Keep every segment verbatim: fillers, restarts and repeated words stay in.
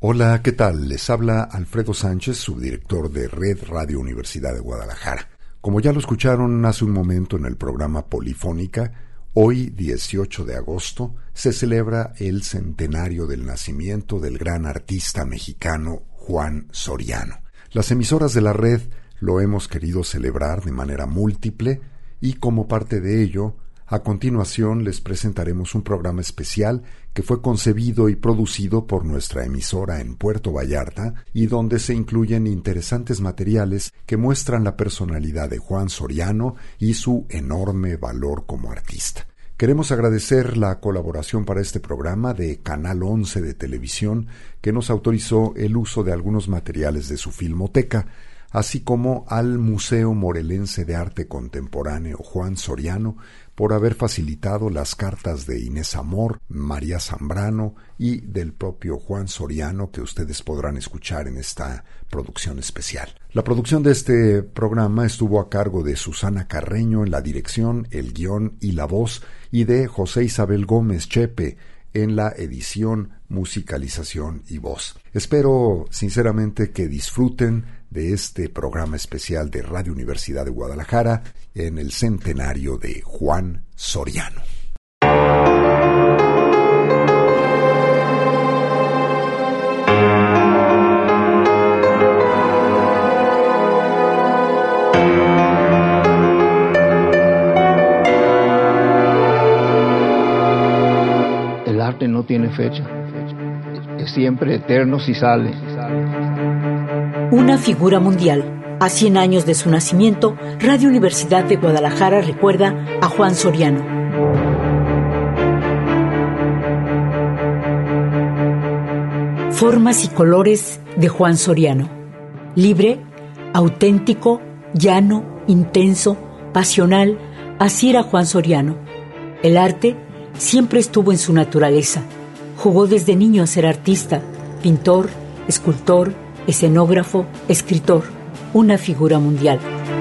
Hola, ¿qué tal? Les habla Alfredo Sánchez, subdirector de Red Radio Universidad de Guadalajara. Como ya lo escucharon hace un momento en el programa Polifónica, hoy, dieciocho de agosto, se celebra el centenario del nacimiento del gran artista mexicano Juan Soriano. Las emisoras de la red lo hemos querido celebrar de manera múltiple y como parte de ello, a continuación les presentaremos un programa especial que fue concebido y producido por nuestra emisora en Puerto Vallarta y donde se incluyen interesantes materiales que muestran la personalidad de Juan Soriano y su enorme valor como artista. Queremos agradecer la colaboración para este programa de Canal once de Televisión, que nos autorizó el uso de algunos materiales de su filmoteca, así como al Museo Morelense de Arte Contemporáneo Juan Soriano, por haber facilitado las cartas de Inés Amor, María Zambrano y del propio Juan Soriano que ustedes podrán escuchar en esta producción especial. La producción de este programa estuvo a cargo de Susana Carreño en la dirección, el guión y la voz, y de José Isabel Gómez Chepe en la edición, musicalización y voz. Espero sinceramente que disfruten de este programa especial de Radio Universidad de Guadalajara en el centenario de Juan Soriano. El arte no tiene fecha, es siempre eterno si sale. Una figura mundial. A cien años de su nacimiento, Radio Universidad de Guadalajara recuerda a Juan Soriano. Formas y colores de Juan Soriano. Libre, auténtico, llano, intenso, pasional, así era Juan Soriano. El arte siempre estuvo en su naturaleza. Jugó desde niño a ser artista, pintor, escultor, escenógrafo, escritor, una figura mundial.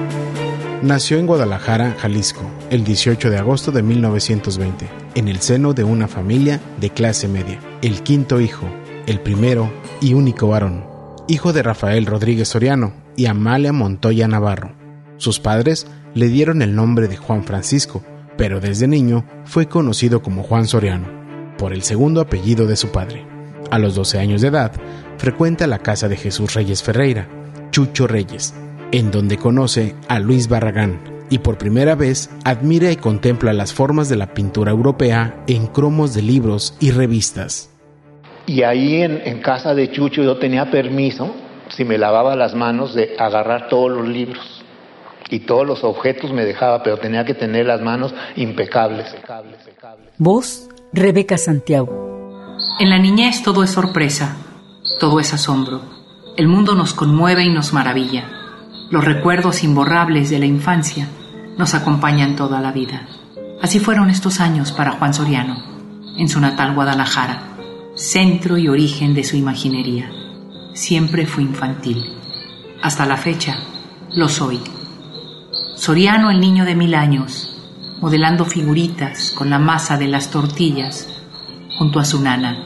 Nació en Guadalajara, Jalisco, el dieciocho de agosto de mil novecientos veinte, en el seno de una familia de clase media. El quinto hijo, el primero y único varón, hijo de Rafael Rodríguez Soriano y Amalia Montoya Navarro. Sus padres le dieron el nombre de Juan Francisco, pero desde niño fue conocido como Juan Soriano, por el segundo apellido de su padre. A los doce años de edad, frecuenta la casa de Jesús Reyes Ferreira, Chucho Reyes, en donde conoce a Luis Barragán y por primera vez admira y contempla las formas de la pintura europea en cromos de libros y revistas. Y ahí en, en casa de Chucho yo tenía permiso, si me lavaba las manos, de agarrar todos los libros y todos los objetos me dejaba, pero tenía que tener las manos impecables. Voz, Rebeca Santiago. En la niñez todo es sorpresa, todo es asombro. El mundo nos conmueve y nos maravilla. Los recuerdos imborrables de la infancia nos acompañan toda la vida. Así fueron estos años para Juan Soriano, en su natal Guadalajara, centro y origen de su imaginería. Siempre fue infantil. Hasta la fecha, lo soy. Soriano, el niño de mil años, modelando figuritas con la masa de las tortillas, junto a su nana.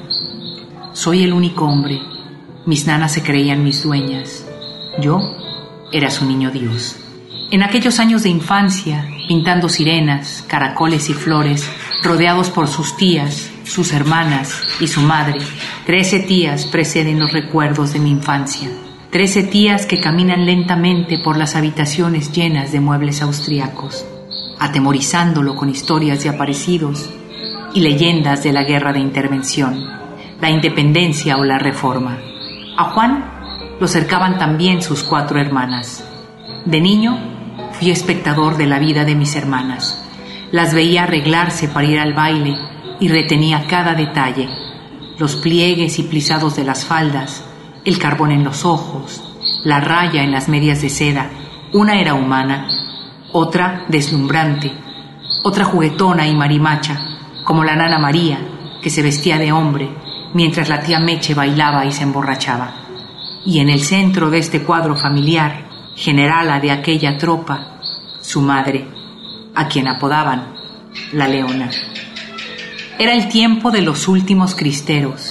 Soy el único hombre. Mis nanas se creían mis dueñas. Yo era su niño Dios. En aquellos años de infancia, pintando sirenas, caracoles y flores, rodeados por sus tías, sus hermanas y su madre, trece tías preceden los recuerdos de mi infancia. Trece tías que caminan lentamente por las habitaciones llenas de muebles austriacos, atemorizándolo con historias de aparecidos y leyendas de la guerra de intervención, la independencia o la reforma. A Juan lo cercaban también sus cuatro hermanas. De niño fui espectador de la vida de mis hermanas. Las veía arreglarse para ir al baile y retenía cada detalle: los pliegues y plisados de las faldas, el carbón en los ojos, la raya en las medias de seda. Una era humana, otra deslumbrante, otra juguetona y marimacha, como la nana María, que se vestía de hombre, mientras la tía Meche bailaba y se emborrachaba. Y en el centro de este cuadro familiar, generala de aquella tropa, su madre, a quien apodaban la Leona. Era el tiempo de los últimos cristeros,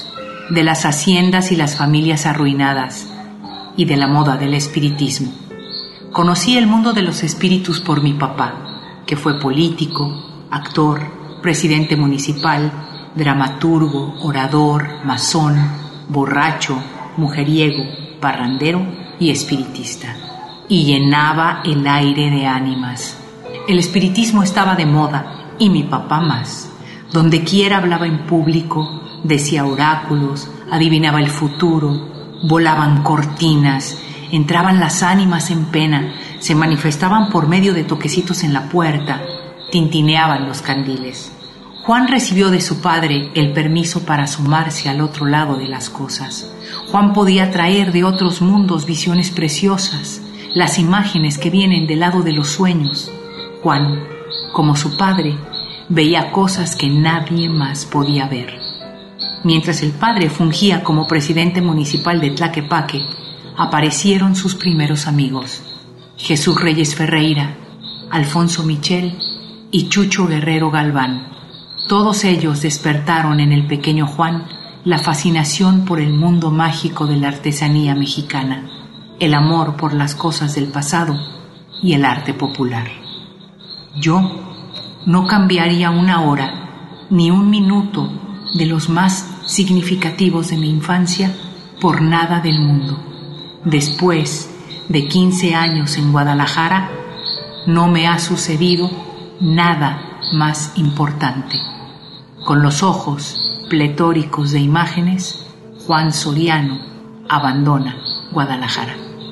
de las haciendas y las familias arruinadas, y de la moda del espiritismo. Conocí el mundo de los espíritus por mi papá, que fue político, actor, presidente municipal, dramaturgo, orador, masón, borracho, mujeriego, parrandero y espiritista. Y llenaba el aire de ánimas. El espiritismo estaba de moda, y mi papá más. Donde quiera hablaba en público, decía oráculos, adivinaba el futuro, volaban cortinas, entraban las ánimas en pena, se manifestaban por medio de toquecitos en la puerta, tintineaban los candiles. Juan recibió de su padre el permiso para asomarse al otro lado de las cosas. Juan podía traer de otros mundos visiones preciosas, las imágenes que vienen del lado de los sueños. Juan, como su padre, veía cosas que nadie más podía ver. Mientras el padre fungía como presidente municipal de Tlaquepaque, aparecieron sus primeros amigos, Jesús Reyes Ferreira, Alfonso Michel y Chucho Guerrero Galván. Todos ellos despertaron en el pequeño Juan la fascinación por el mundo mágico de la artesanía mexicana, el amor por las cosas del pasado y el arte popular. Yo no cambiaría una hora ni un minuto de los más significativos de mi infancia por nada del mundo. Después de quince años en Guadalajara, no me ha sucedido nada más importante. Con los ojos pletóricos de imágenes, Juan Soriano abandona Guadalajara.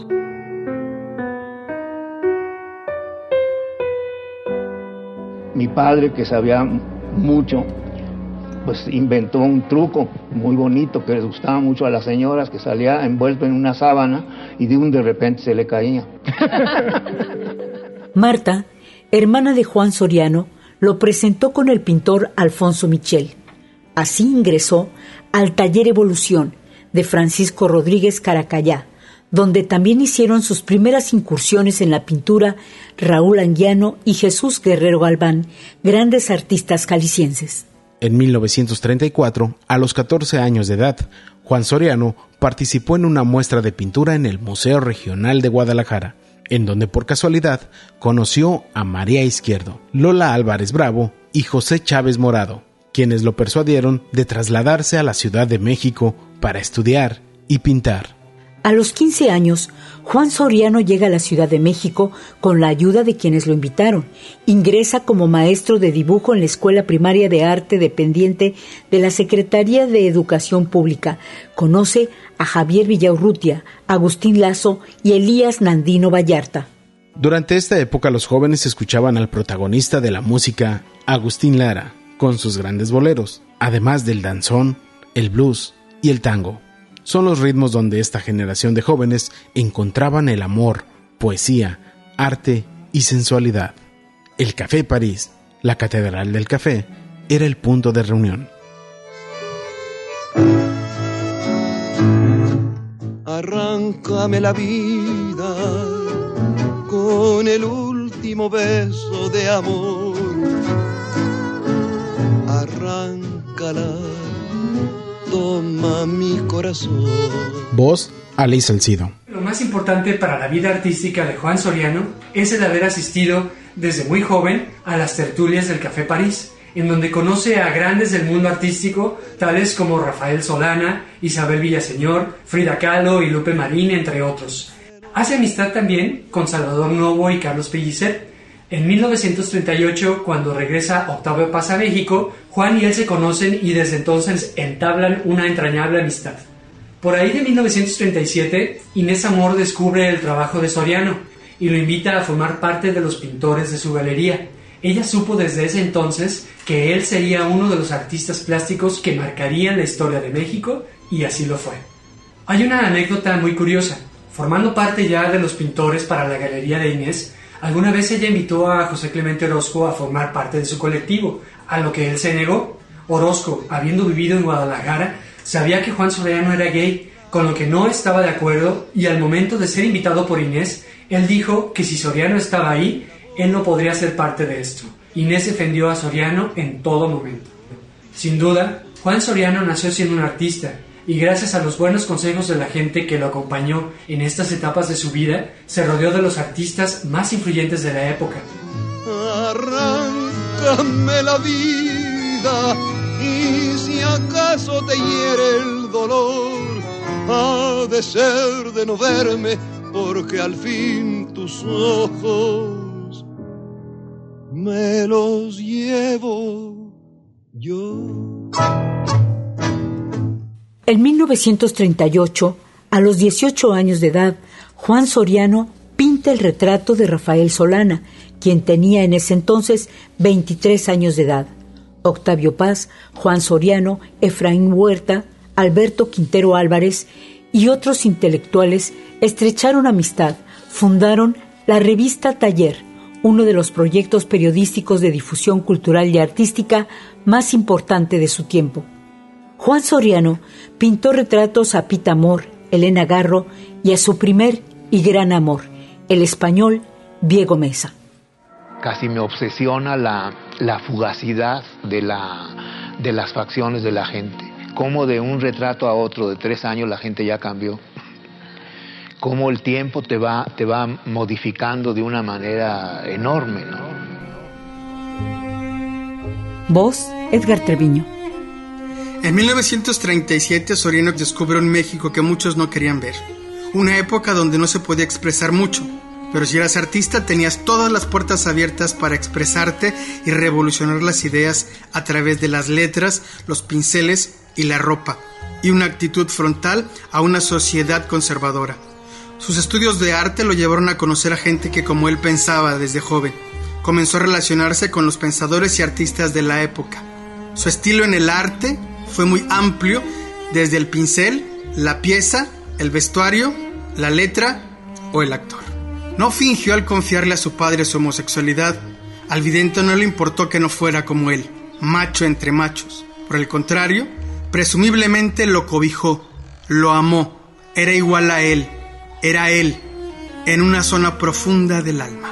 Mi padre, que sabía mucho, pues inventó un truco muy bonito que les gustaba mucho a las señoras, que salía envuelto en una sábana y de un de repente se le caía. Marta, hermana de Juan Soriano, lo presentó con el pintor Alfonso Michel. Así ingresó al Taller Evolución de Francisco Rodríguez Caracayá, donde también hicieron sus primeras incursiones en la pintura Raúl Anguiano y Jesús Guerrero Galván, grandes artistas jaliscienses. En mil novecientos treinta y cuatro, a los catorce años de edad, Juan Soriano participó en una muestra de pintura en el Museo Regional de Guadalajara, en donde por casualidad conoció a María Izquierdo, Lola Álvarez Bravo y José Chávez Morado, quienes lo persuadieron de trasladarse a la Ciudad de México para estudiar y pintar. A los quince años, Juan Soriano llega a la Ciudad de México con la ayuda de quienes lo invitaron. Ingresa como maestro de dibujo en la Escuela Primaria de Arte dependiente de la Secretaría de Educación Pública. Conoce a Javier Villaurrutia, Agustín Lazo y Elías Nandino Vallarta. Durante esta época los jóvenes escuchaban al protagonista de la música, Agustín Lara, con sus grandes boleros, además del danzón, el blues y el tango. Son los ritmos donde esta generación de jóvenes encontraban el amor, poesía, arte y sensualidad. El Café París, la Catedral del Café, era el punto de reunión. Arráncame la vida con el último beso de amor. Arráncala. Toma mi corazón. Voz, Aley Salcido. Lo más importante para la vida artística de Juan Soriano es el haber asistido desde muy joven a las tertulias del Café París, en donde conoce a grandes del mundo artístico, tales como Rafael Solana, Isabel Villaseñor, Frida Kahlo y Lupe Marín, entre otros. Hace amistad también con Salvador Novo y Carlos Pellicer. En mil novecientos treinta y ocho, cuando regresa Octavio Paz a México, Juan y él se conocen y desde entonces entablan una entrañable amistad. Por ahí de mil novecientos treinta y siete, Inés Amor descubre el trabajo de Soriano y lo invita a formar parte de los pintores de su galería. Ella supo desde ese entonces que él sería uno de los artistas plásticos que marcarían la historia de México, y así lo fue. Hay una anécdota muy curiosa. Formando parte ya de los pintores para la galería de Inés, alguna vez ella invitó a José Clemente Orozco a formar parte de su colectivo, a lo que él se negó. Orozco, habiendo vivido en Guadalajara, sabía que Juan Soriano era gay, con lo que no estaba de acuerdo, y al momento de ser invitado por Inés, él dijo que si Soriano estaba ahí, él no podría ser parte de esto. Inés defendió a Soriano en todo momento. Sin duda, Juan Soriano nació siendo un artista, y gracias a los buenos consejos de la gente que lo acompañó en estas etapas de su vida, se rodeó de los artistas más influyentes de la época. Arráncame la vida y si acaso te hiere el dolor, ha de ser de no verme, porque al fin tus ojos me los llevo yo. En mil novecientos treinta y ocho, a los dieciocho años de edad, Juan Soriano pinta el retrato de Rafael Solana, quien tenía en ese entonces veintitrés años de edad. Octavio Paz, Juan Soriano, Efraín Huerta, Alberto Quintero Álvarez y otros intelectuales estrecharon amistad, fundaron la revista Taller, uno de los proyectos periodísticos de difusión cultural y artística más importante de su tiempo. Juan Soriano pintó retratos a Pita Amor, Elena Garro y a su primer y gran amor, el español Diego Mesa. Casi me obsesiona la, la fugacidad de, la, de las facciones de la gente. Cómo de un retrato a otro de tres años la gente ya cambió. Cómo el tiempo te va, te va modificando de una manera enorme, ¿no? Voz, Edgar Treviño. En mil novecientos treinta y siete, Soriano descubrió un México que muchos no querían ver. Una época donde no se podía expresar mucho, pero si eras artista tenías todas las puertas abiertas para expresarte y revolucionar las ideas a través de las letras, los pinceles y la ropa, y una actitud frontal a una sociedad conservadora. Sus estudios de arte lo llevaron a conocer a gente que como él pensaba desde joven. Comenzó a relacionarse con los pensadores y artistas de la época. Su estilo en el arte fue muy amplio, desde el pincel, la pieza, el vestuario, la letra o el actor. No fingió al confiarle a su padre su homosexualidad. Al vidente no le importó que no fuera como él, macho entre machos. Por el contrario, presumiblemente lo cobijó, lo amó, era igual a él, era él, en una zona profunda del alma.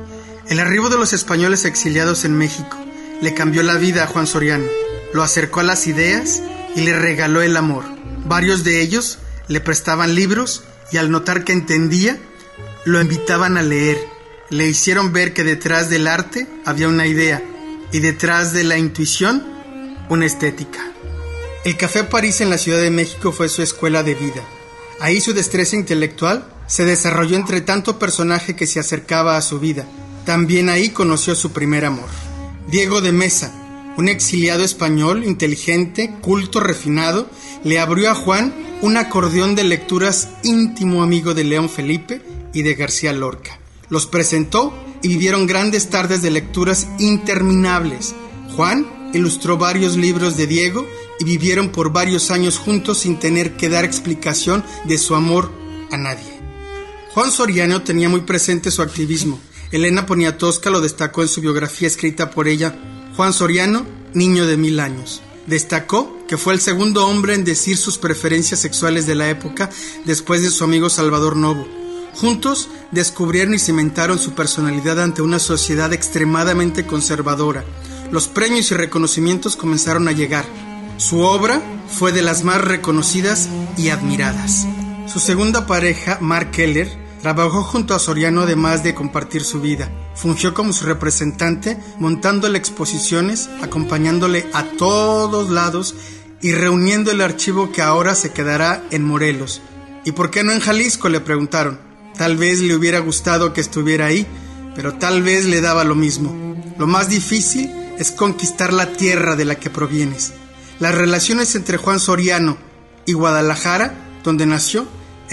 El arribo de los españoles exiliados en México le cambió la vida a Juan Soriano, lo acercó a las ideas y le regaló el amor. Varios de ellos le prestaban libros y al notar que entendía, lo invitaban a leer. Le hicieron ver que detrás del arte había una idea y detrás de la intuición, una estética. El Café París en la Ciudad de México fue su escuela de vida. Ahí su destreza intelectual se desarrolló entre tanto personaje que se acercaba a su vida. También ahí conoció su primer amor. Diego de Mesa, un exiliado español, inteligente, culto, refinado, le abrió a Juan un acordeón de lecturas, íntimo amigo de León Felipe y de García Lorca. Los presentó y vivieron grandes tardes de lecturas interminables. Juan ilustró varios libros de Diego y vivieron por varios años juntos sin tener que dar explicación de su amor a nadie. Juan Soriano tenía muy presente su activismo. Elena Poniatowska lo destacó en su biografía escrita por ella, Juan Soriano, niño de mil años. Destacó que fue el segundo hombre en decir sus preferencias sexuales de la época después de su amigo Salvador Novo. Juntos descubrieron y cimentaron su personalidad ante una sociedad extremadamente conservadora. Los premios y reconocimientos comenzaron a llegar. Su obra fue de las más reconocidas y admiradas. Su segunda pareja, Mark Keller, trabajó junto a Soriano además de compartir su vida. Fungió como su representante, montándole exposiciones, acompañándole a todos lados y reuniendo el archivo que ahora se quedará en Morelos. ¿Y por qué no en Jalisco?, le preguntaron. Tal vez le hubiera gustado que estuviera ahí, pero tal vez le daba lo mismo. Lo más difícil es conquistar la tierra de la que provienes. Las relaciones entre Juan Soriano y Guadalajara, donde nació,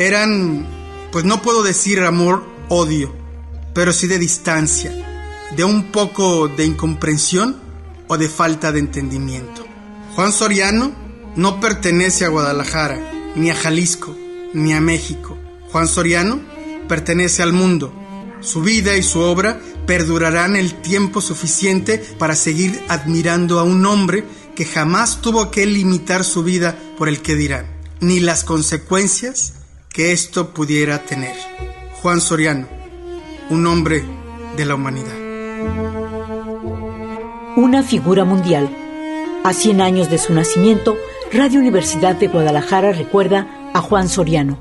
eran, pues no puedo decir amor-odio, pero sí de distancia, de un poco de incomprensión o de falta de entendimiento. Juan Soriano no pertenece a Guadalajara, ni a Jalisco, ni a México. Juan Soriano pertenece al mundo. Su vida y su obra perdurarán el tiempo suficiente para seguir admirando a un hombre que jamás tuvo que limitar su vida por el que dirán, ni las consecuencias que esto pudiera tener. Juan Soriano, un hombre de la humanidad. Una figura mundial. A cien años de su nacimiento, Radio Universidad de Guadalajara recuerda a Juan Soriano.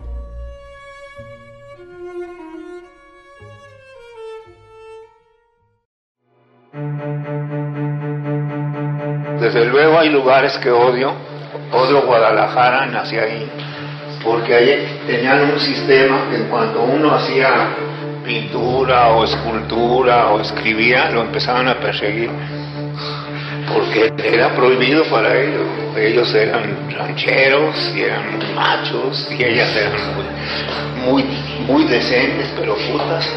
Desde luego hay lugares que odio, odio Guadalajara, nací ahí, porque ahí tenían un sistema que en cuanto uno hacía pintura o escultura o escribía, lo empezaban a perseguir, porque era prohibido para ellos. Ellos eran rancheros y eran muy machos y ellas eran muy, muy, muy decentes, pero putas.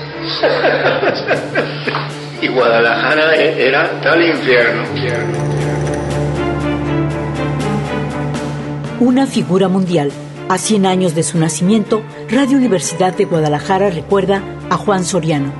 Y Guadalajara era tal infierno. Una figura mundial. A cien años de su nacimiento, Radio Universidad de Guadalajara recuerda a Juan Soriano.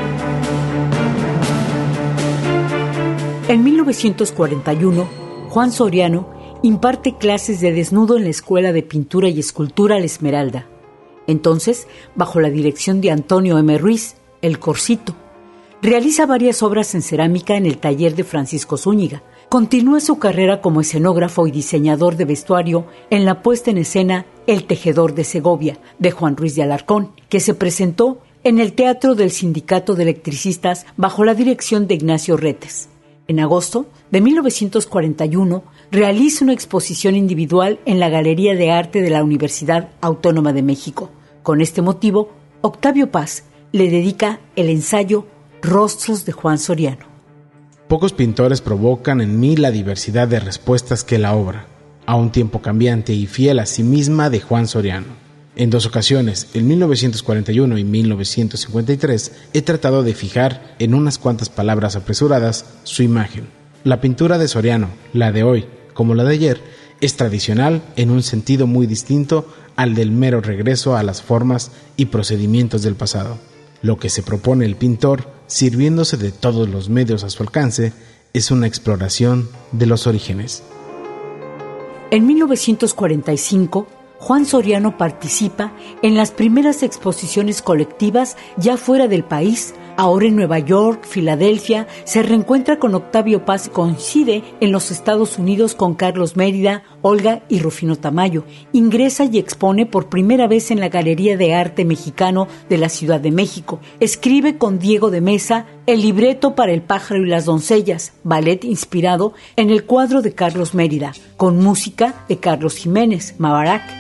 En mil novecientos cuarenta y uno, Juan Soriano imparte clases de desnudo en la Escuela de Pintura y Escultura La Esmeralda. Entonces, bajo la dirección de Antonio M. Ruiz, El Corcito, realiza varias obras en cerámica en el taller de Francisco Zúñiga. Continúa su carrera como escenógrafo y diseñador de vestuario en la puesta en escena El Tejedor de Segovia, de Juan Ruiz de Alarcón, que se presentó en el Teatro del Sindicato de Electricistas bajo la dirección de Ignacio Retes. En agosto de mil novecientos cuarenta y uno, realiza una exposición individual en la Galería de Arte de la Universidad Autónoma de México. Con este motivo, Octavio Paz le dedica el ensayo Rostros de Juan Soriano. Pocos pintores provocan en mí la diversidad de respuestas que la obra, a un tiempo cambiante y fiel a sí misma, de Juan Soriano. En dos ocasiones, en mil novecientos cuarenta y uno y mil novecientos cincuenta y tres, he tratado de fijar en unas cuantas palabras apresuradas su imagen. La pintura de Soriano, la de hoy como la de ayer, es tradicional en un sentido muy distinto al del mero regreso a las formas y procedimientos del pasado. Lo que se propone el pintor, sirviéndose de todos los medios a su alcance, es una exploración de los orígenes. En mil novecientos cuarenta y cinco, Juan Soriano participa en las primeras exposiciones colectivas ya fuera del país. Ahora en Nueva York, Filadelfia, se reencuentra con Octavio Paz y coincide en los Estados Unidos con Carlos Mérida, Olga y Rufino Tamayo. Ingresa y expone por primera vez en la Galería de Arte Mexicano de la Ciudad de México. Escribe con Diego de Mesa el libreto para El pájaro y las doncellas, ballet inspirado en el cuadro de Carlos Mérida, con música de Carlos Jiménez, Mabarac.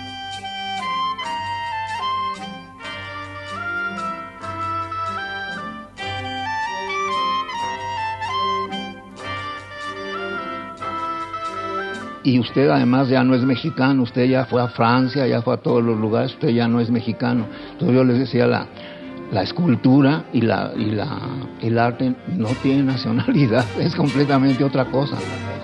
Y usted además ya no es mexicano, usted ya fue a Francia, ya fue a todos los lugares, usted ya no es mexicano. Entonces yo les decía, la, la escultura y, la, y la, el arte no tiene nacionalidad, es completamente otra cosa.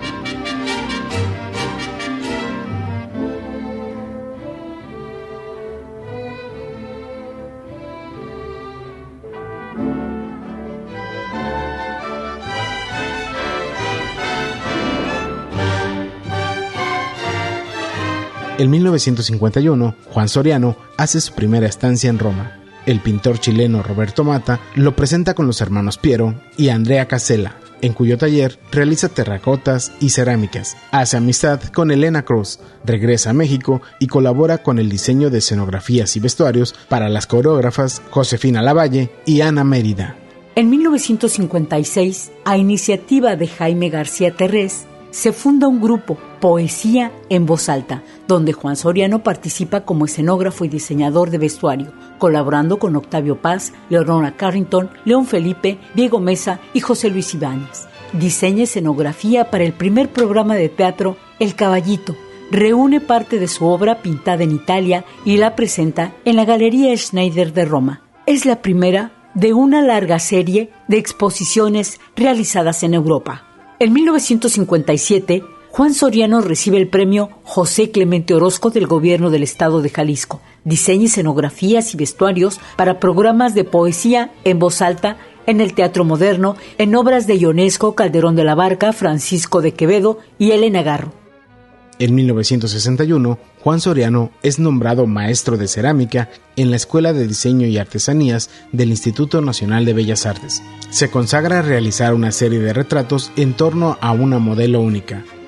En mil novecientos cincuenta y uno, Juan Soriano hace su primera estancia en Roma. El pintor chileno Roberto Mata lo presenta con los hermanos Piero y Andrea Casella, en cuyo taller realiza terracotas y cerámicas. Hace amistad con Elena Cruz, regresa a México y colabora con el diseño de escenografías y vestuarios para las coreógrafas Josefina Lavalle y Ana Mérida. En mil novecientos cincuenta y seis, a iniciativa de Jaime García Terrés, se funda un grupo, Poesía en Voz Alta, donde Juan Soriano participa como escenógrafo y diseñador de vestuario, colaborando con Octavio Paz, Leonora Carrington, León Felipe, Diego Mesa y José Luis Ibáñez. Diseña escenografía para el primer programa de teatro El Caballito. Reúne parte de su obra pintada en Italia y la presenta en la Galería Schneider de Roma. Es la primera de una larga serie de exposiciones realizadas en Europa. En mil novecientos cincuenta y siete, Juan Soriano recibe el premio José Clemente Orozco del Gobierno del Estado de Jalisco. Diseña escenografías y vestuarios para programas de poesía en voz alta en el Teatro Moderno, en obras de Ionesco, Calderón de la Barca, Francisco de Quevedo y Elena Garro. En mil novecientos sesenta y uno, Juan Soriano es nombrado maestro de cerámica en la Escuela de Diseño y Artesanías del Instituto Nacional de Bellas Artes. Se consagra a realizar una serie de retratos en torno a una modelo única,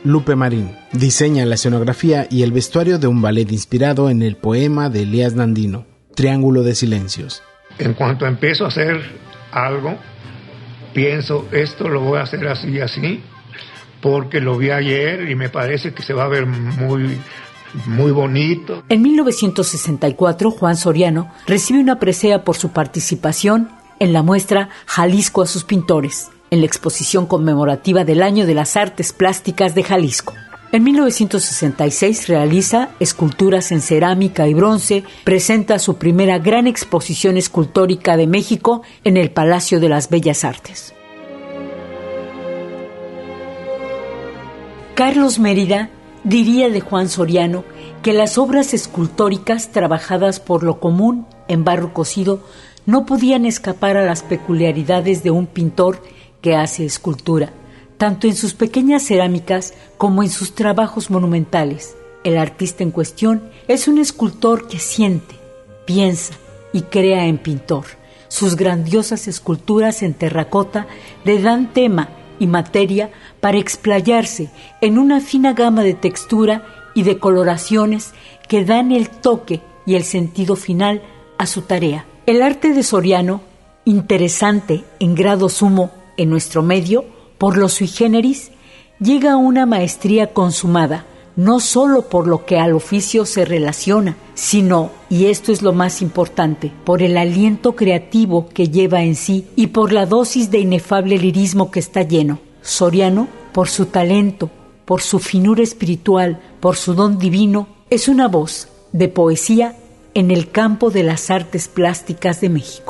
Lupe Marín. Diseña la escenografía y el vestuario de un ballet inspirado en el poema de Elías Nandino, Triángulo de Silencios. En cuanto empiezo a hacer algo, pienso, esto lo voy a hacer así y así, porque lo vi ayer y me parece que se va a ver muy, muy bonito. En mil novecientos sesenta y cuatro, Juan Soriano recibe una presea por su participación en la muestra Jalisco a sus pintores, en la exposición conmemorativa del Año de las Artes Plásticas de Jalisco. En mil novecientos sesenta y seis realiza esculturas en cerámica y bronce, presenta su primera gran exposición escultórica de México en el Palacio de las Bellas Artes. Carlos Mérida diría de Juan Soriano que las obras escultóricas trabajadas por lo común en barro cocido no podían escapar a las peculiaridades de un pintor que hace escultura, tanto en sus pequeñas cerámicas como en sus trabajos monumentales. El artista en cuestión es un escultor que siente, piensa y crea en pintor. Sus grandiosas esculturas en terracota le dan tema y materia para explayarse en una fina gama de textura y de coloraciones que dan el toque y el sentido final a su tarea. El arte de Soriano, interesante en grado sumo en nuestro medio, por lo sui generis, llega a una maestría consumada, no solo por lo que al oficio se relaciona, sino, y esto es lo más importante, por el aliento creativo que lleva en sí y por la dosis de inefable lirismo que está lleno. Soriano, por su talento, por su finura espiritual, por su don divino, es una voz de poesía en el campo de las artes plásticas de México.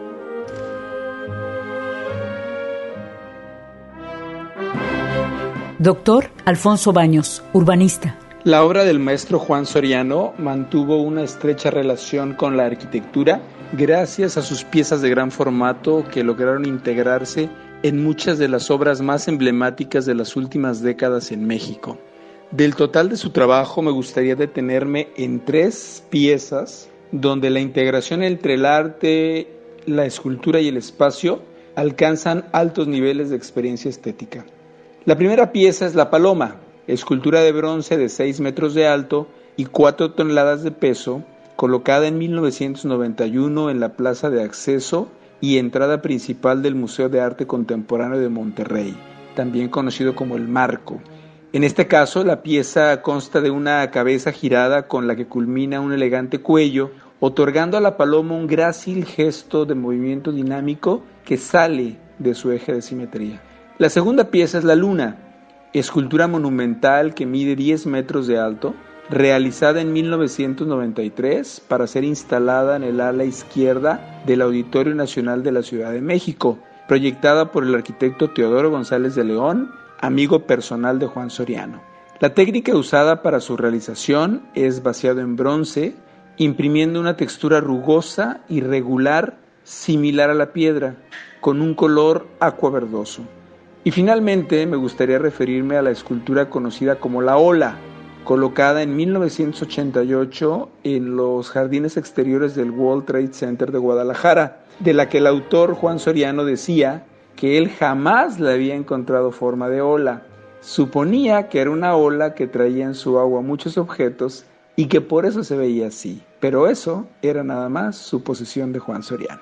Doctor Alfonso Baños, urbanista. La obra del maestro Juan Soriano mantuvo una estrecha relación con la arquitectura gracias a sus piezas de gran formato que lograron integrarse en muchas de las obras más emblemáticas de las últimas décadas en México. Del total de su trabajo me gustaría detenerme en tres piezas donde la integración entre el arte, la escultura y el espacio alcanzan altos niveles de experiencia estética. La primera pieza es La Paloma, escultura de bronce de seis metros de alto y cuatro toneladas de peso, colocada en mil novecientos noventa y uno en la plaza de acceso y entrada principal del Museo de Arte Contemporáneo de Monterrey, también conocido como El Marco. En este caso, la pieza consta de una cabeza girada con la que culmina un elegante cuello, otorgando a la paloma un grácil gesto de movimiento dinámico que sale de su eje de simetría. La segunda pieza es La Luna, escultura monumental que mide diez metros de alto, realizada en mil novecientos noventa y tres para ser instalada en el ala izquierda del Auditorio Nacional de la Ciudad de México, proyectada por el arquitecto Teodoro González de León, amigo personal de Juan Soriano. La técnica usada para su realización es vaciado en bronce, imprimiendo una textura rugosa y regular similar a la piedra, con un color acuaverdoso. Y finalmente me gustaría referirme a la escultura conocida como La Ola, colocada en mil novecientos ochenta y ocho en los jardines exteriores del World Trade Center de Guadalajara, de la que el autor Juan Soriano decía que él jamás le había encontrado forma de ola. Suponía que era una ola que traía en su agua muchos objetos y que por eso se veía así, pero eso era nada más suposición de Juan Soriano.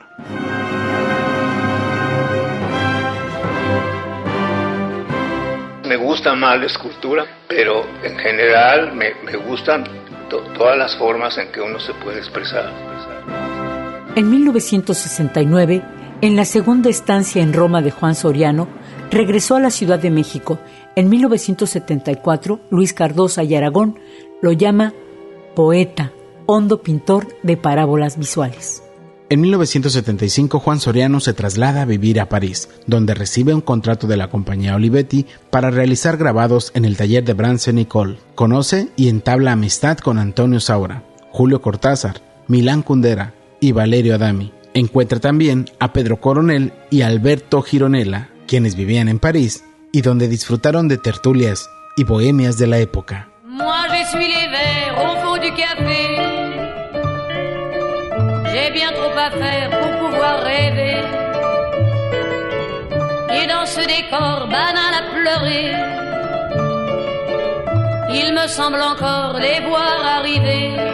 Me gusta más la escultura, pero en general me, me gustan to- todas las formas en que uno se puede expresar. En mil novecientos sesenta y nueve, en la segunda estancia en Roma de Juan Soriano, regresó a la Ciudad de México. En mil novecientos setenta y cuatro, Luis Cardosa y Aragón lo llama poeta, hondo pintor de parábolas visuales. En mil novecientos setenta y cinco, Juan Soriano se traslada a vivir a París, donde recibe un contrato de la compañía Olivetti para realizar grabados en el taller de Brance Nicole. Conoce y entabla amistad con Antonio Saura, Julio Cortázar, Milán Kundera y Valerio Adami. Encuentra también a Pedro Coronel y Alberto Gironella, quienes vivían en París y donde disfrutaron de tertulias y bohemias de la época. Moi j'essuie les verres au fond du café. J'ai bien trop à faire pour pouvoir rêver. Et dans ce décor banal à pleurer, il me semble encore les voir arriver.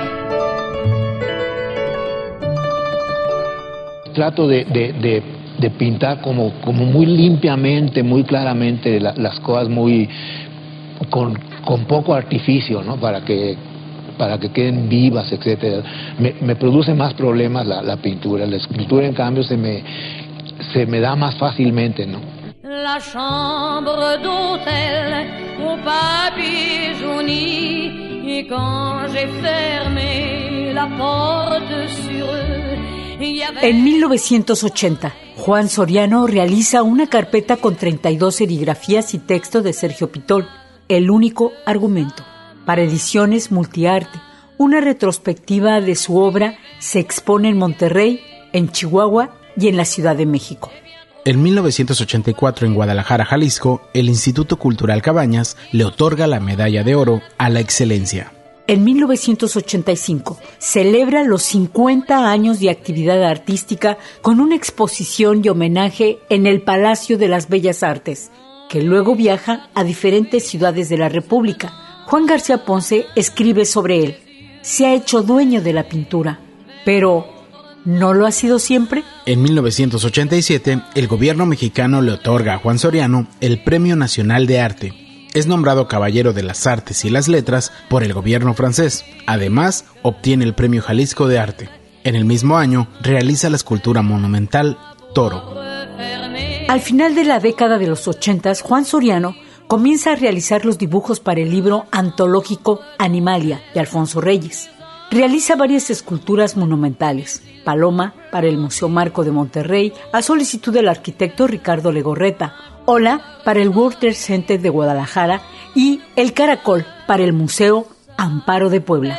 Trato de, de, de, de pintar como, como muy limpiamente, muy claramente la, las cosas muy con, con poco artificio, ¿no? Para que para que queden vivas, etcétera. Me, me produce más problemas la, la pintura. La escultura, en cambio, se me se me da más fácilmente, ¿no? La chambre d'hôtel au papier jauni, et quand j'ai fermé la porte sur eux. En mil novecientos ochenta, Juan Soriano realiza una carpeta con treinta y dos serigrafías y texto de Sergio Pitol, El único argumento. Para Ediciones Multiarte, una retrospectiva de su obra se expone en Monterrey, en Chihuahua y en la Ciudad de México. En mil novecientos ochenta y cuatro, en Guadalajara, Jalisco, el Instituto Cultural Cabañas le otorga la Medalla de Oro a la Excelencia. En mil novecientos ochenta y cinco, celebra los cincuenta años de actividad artística con una exposición y homenaje en el Palacio de las Bellas Artes, que luego viaja a diferentes ciudades de la República. Juan García Ponce escribe sobre él: se ha hecho dueño de la pintura, pero ¿no lo ha sido siempre? En mil novecientos ochenta y siete, el gobierno mexicano le otorga a Juan Soriano el Premio Nacional de Arte. Es nombrado Caballero de las Artes y las Letras por el gobierno francés. Además, obtiene el Premio Jalisco de Arte. En el mismo año, realiza la escultura monumental Toro. Al final de la década de los ochentas, Juan Soriano comienza a realizar los dibujos para el libro antológico Animalia de Alfonso Reyes. Realiza varias esculturas monumentales: Paloma para el Museo Marco de Monterrey, a solicitud del arquitecto Ricardo Legorreta; Ola para el World Trade Center de Guadalajara y El Caracol para el Museo Amparo de Puebla.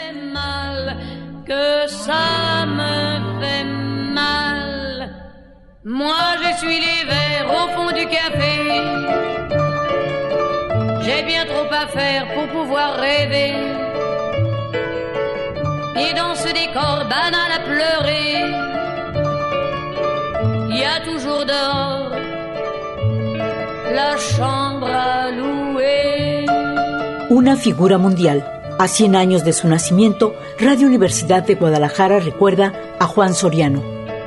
Moi je suis les vers au fond du café. J'ai bien trop à faire pour pouvoir rêver. Et dans ce décor banal à pleurer, il y a toujours dehors la chambre à louer. Una figura mundial. A cien años de su nacimiento, Radio Universidad de Guadalajara recuerda a Juan Soriano.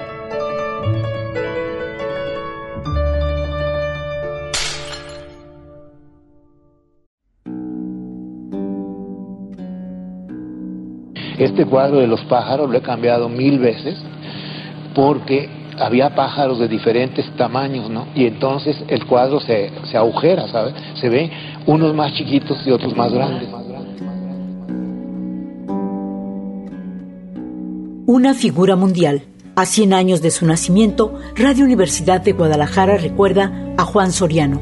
Este cuadro de los pájaros lo he cambiado mil veces porque había pájaros de diferentes tamaños, ¿no? Y entonces el cuadro se, se agujera, ¿sabes? Se ve unos más chiquitos y otros más grandes. Una figura mundial. A cien años de su nacimiento, Radio Universidad de Guadalajara recuerda a Juan Soriano.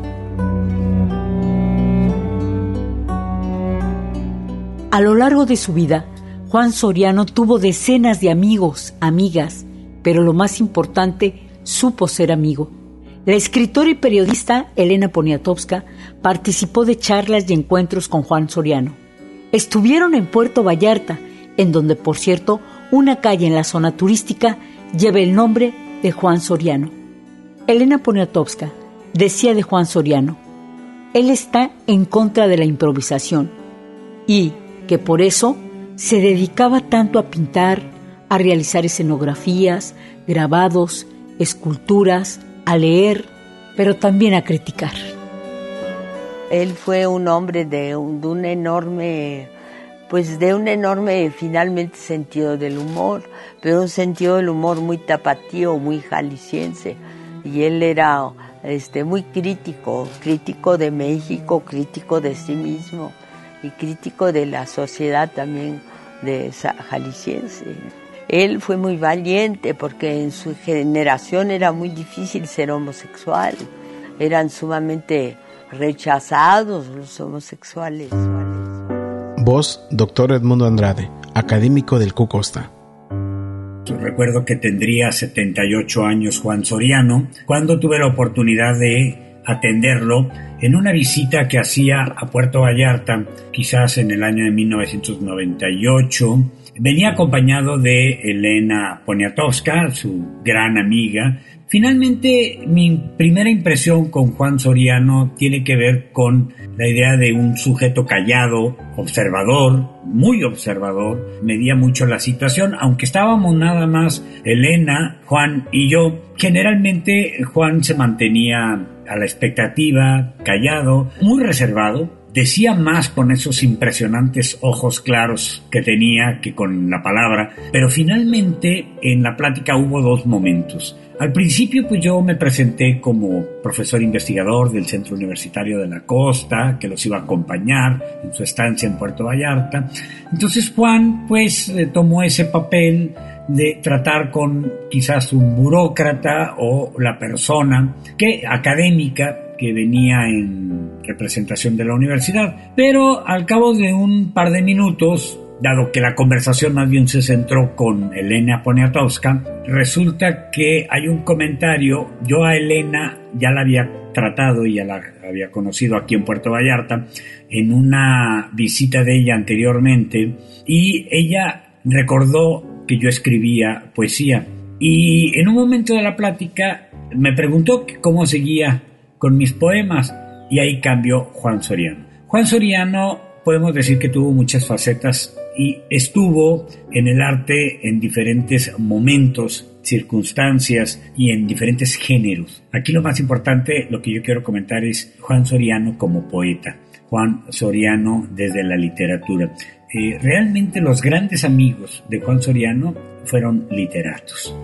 A lo largo de su vida, Juan Soriano tuvo decenas de amigos, amigas, pero lo más importante, supo ser amigo. La escritora y periodista Elena Poniatowska participó de charlas y encuentros con Juan Soriano. Estuvieron en Puerto Vallarta, en donde, por cierto, una calle en la zona turística lleva el nombre de Juan Soriano. Elena Poniatowska decía de Juan Soriano: él está en contra de la improvisación y que por eso se dedicaba tanto a pintar, a realizar escenografías, grabados, esculturas, a leer, pero también a criticar. Él fue un hombre de un, de un enorme, pues de un enorme finalmente sentido del humor, pero un sentido del humor muy tapatío, muy jalisciense. Y él era este, muy crítico, crítico de México, crítico de sí mismo y crítico de la sociedad también de jalisciense. Él fue muy valiente porque en su generación era muy difícil ser homosexual. Eran sumamente rechazados los homosexuales. Voz, doctor Edmundo Andrade, académico del Q Costa. Recuerdo que tendría setenta y ocho años Juan Soriano cuando tuve la oportunidad de atenderlo en una visita que hacía a Puerto Vallarta, quizás en el año de mil novecientos noventa y ocho, Venía acompañado de Elena Poniatowska, su gran amiga. Finalmente, mi primera impresión con Juan Soriano tiene que ver con la idea de un sujeto callado, observador, muy observador. Medía mucho la situación, aunque estábamos nada más Elena, Juan y yo. Generalmente Juan se mantenía a la expectativa, callado, muy reservado. Decía más con esos impresionantes ojos claros que tenía que con la palabra, pero finalmente en la plática hubo dos momentos. Al principio pues yo me presenté como profesor investigador del Centro Universitario de la Costa, que los iba a acompañar en su estancia en Puerto Vallarta. Entonces Juan pues tomó ese papel de tratar con quizás un burócrata o la persona que académica que venía en representación de la universidad. Pero al cabo de un par de minutos, dado que la conversación más bien se centró con Elena Poniatowska, resulta que hay un comentario. Yo a Elena ya la había tratado y ya la había conocido aquí en Puerto Vallarta en una visita de ella anteriormente, y ella recordó que yo escribía poesía, y en un momento de la plática me preguntó cómo seguía con mis poemas, y ahí cambió Juan Soriano. Juan Soriano, podemos decir que tuvo muchas facetas y estuvo en el arte en diferentes momentos, circunstancias y en diferentes géneros. Aquí lo más importante, lo que yo quiero comentar es Juan Soriano como poeta, Juan Soriano desde la literatura. Eh, realmente los grandes amigos de Juan Soriano fueron literatos.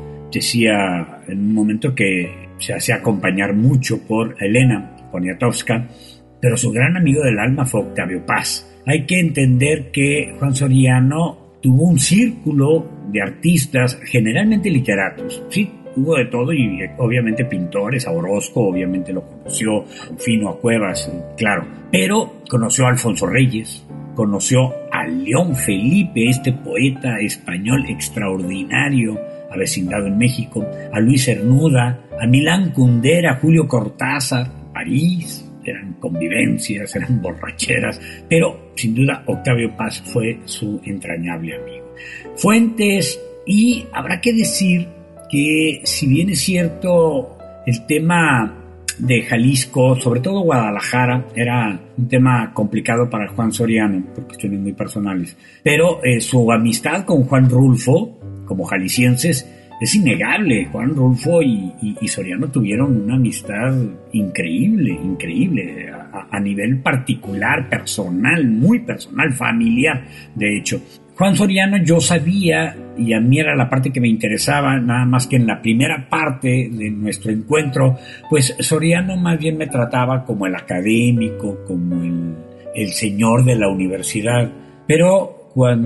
Decía en un momento que se hacía acompañar mucho por Elena Poniatowska, pero su gran amigo del alma fue Octavio Paz. Hay que entender que Juan Soriano tuvo un círculo de artistas, generalmente literatos, sí, hubo de todo, y obviamente pintores. A Orozco obviamente lo conoció, Fino a Cuevas, claro, pero conoció a Alfonso Reyes, conoció a León Felipe, este poeta español extraordinario, avecindado en México, a Luis Cernuda, a Milán Kundera, a Julio Cortázar, París. Eran convivencias, eran borracheras, pero sin duda Octavio Paz fue su entrañable amigo. Fuentes, y habrá que decir que si bien es cierto el tema de Jalisco, sobre todo Guadalajara, era un tema complicado para Juan Soriano por cuestiones muy personales, pero eh, su amistad con Juan Rulfo, como jaliscienses, es innegable. Juan Rulfo y, y, y Soriano tuvieron una amistad increíble, increíble, a, a nivel particular, personal, muy personal, familiar, de hecho. Juan Soriano, yo sabía, y a mí era la parte que me interesaba, nada más que en la primera parte de nuestro encuentro, pues Soriano más bien me trataba como el académico, como el, el señor de la universidad. Pero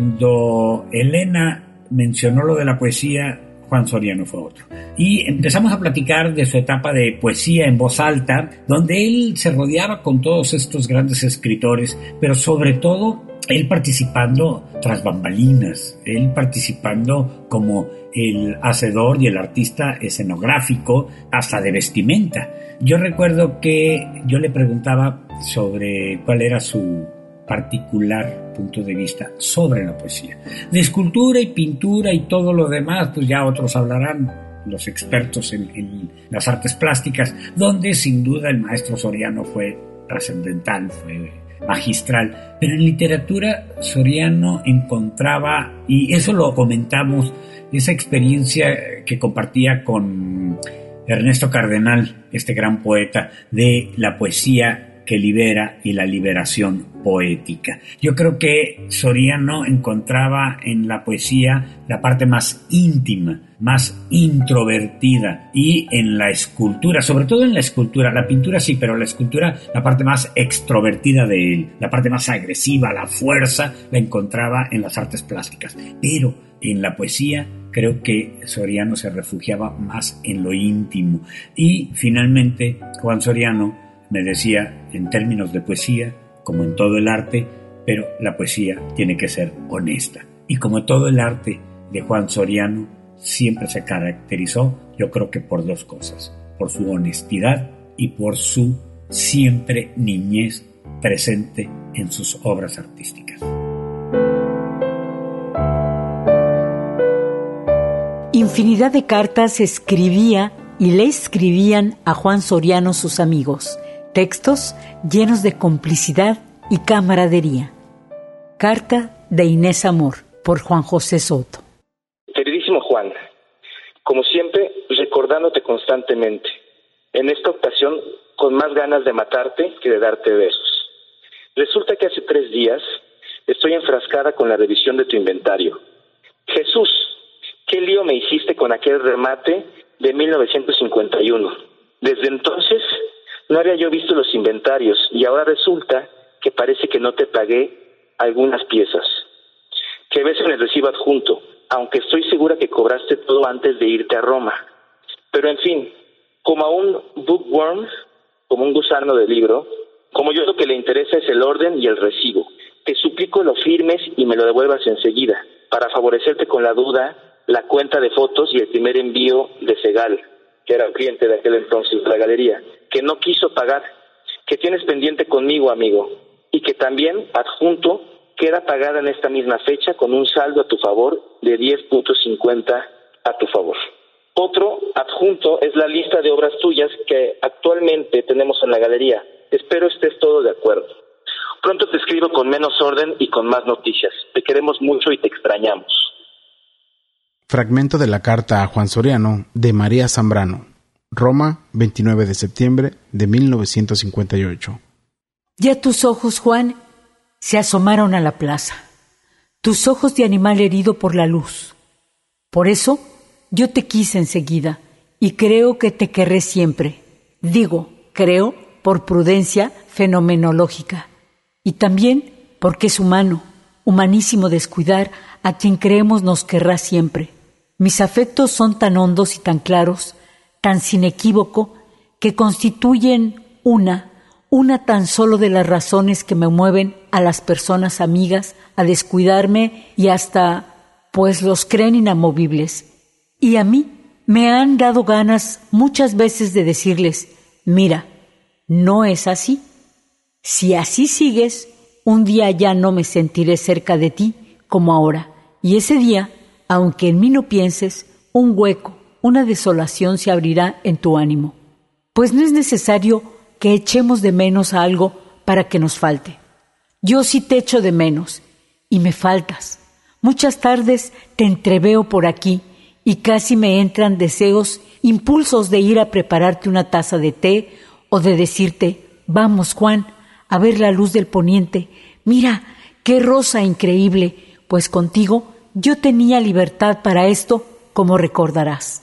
cuando Elena mencionó lo de la poesía, Juan Soriano fue otro. Y empezamos a platicar de su etapa de poesía en voz alta, donde él se rodeaba con todos estos grandes escritores, pero sobre todo él participando tras bambalinas, él participando como el hacedor y el artista escenográfico, hasta de vestimenta. Yo recuerdo que yo le preguntaba sobre cuál era su particular punto de vista sobre la poesía. De escultura y pintura y todo lo demás, pues ya otros hablarán, los expertos en, en las artes plásticas, donde sin duda el maestro Soriano fue trascendental, fue magistral. Pero en literatura Soriano encontraba, y eso lo comentamos, esa experiencia que compartía con Ernesto Cardenal, este gran poeta, de la poesía que libera y la liberación poética. Yo creo que Soriano encontraba en la poesía la parte más íntima, más introvertida, y en la escultura, sobre todo en la escultura, la pintura sí, pero la escultura, la parte más extrovertida de él, la parte más agresiva, la fuerza, la encontraba en las artes plásticas. Pero en la poesía creo que Soriano se refugiaba más en lo íntimo. Y finalmente Juan Soriano me decía, en términos de poesía, como en todo el arte, pero la poesía tiene que ser honesta. Y como todo el arte de Juan Soriano, siempre se caracterizó, yo creo que por dos cosas: por su honestidad y por su siempre niñez presente en sus obras artísticas. Infinidad de cartas escribía y le escribían a Juan Soriano sus amigos, textos llenos de complicidad y camaradería. Carta de Inés Amor, por Juan José Soto. Queridísimo Juan, como siempre, recordándote constantemente, en esta ocasión con más ganas de matarte que de darte besos. Resulta que hace tres días estoy enfrascada con la revisión de tu inventario. Jesús, ¿qué lío me hiciste con aquel remate de mil novecientos cincuenta y uno? Desde entonces no había yo visto los inventarios y ahora resulta que parece que no te pagué algunas piezas. Que ves en el recibo adjunto, aunque estoy segura que cobraste todo antes de irte a Roma. Pero en fin, como a un bookworm, como un gusano de libro, como yo lo que le interesa es el orden y el recibo. Te suplico lo firmes y me lo devuelvas enseguida, para favorecerte con la duda, la cuenta de fotos y el primer envío de Segal, que era un cliente de aquel entonces de la galería, que no quiso pagar, que tienes pendiente conmigo, amigo, y que también, adjunto, queda pagada en esta misma fecha con un saldo a tu favor de diez punto cincuenta a tu favor. Otro adjunto es la lista de obras tuyas que actualmente tenemos en la galería. Espero estés todo de acuerdo. Pronto te escribo con menos orden y con más noticias. Te queremos mucho y te extrañamos. Fragmento de la carta a Juan Soriano de María Zambrano. Roma, veintinueve de septiembre de mil novecientos cincuenta y ocho. Ya tus ojos, Juan, se asomaron a la plaza. Tus ojos de animal herido por la luz. Por eso yo te quise enseguida y creo que te querré siempre. Digo, creo, por prudencia fenomenológica. Y también porque es humano, humanísimo descuidar a quien creemos nos querrá siempre. Mis afectos son tan hondos y tan claros, tan sin equívoco, que constituyen una, una tan solo de las razones que me mueven a las personas amigas a descuidarme y hasta, pues los creen inamovibles. Y a mí me han dado ganas muchas veces de decirles, mira, no es así. Si así sigues, un día ya no me sentiré cerca de ti como ahora. Y ese día, aunque en mí no pienses, un hueco, una desolación se abrirá en tu ánimo. Pues no es necesario que echemos de menos a algo para que nos falte. Yo sí te echo de menos, y me faltas. Muchas tardes te entreveo por aquí, y casi me entran deseos, impulsos de ir a prepararte una taza de té, o de decirte, vamos, Juan, a ver la luz del poniente. Mira, qué rosa increíble, pues contigo yo tenía libertad para esto, como recordarás.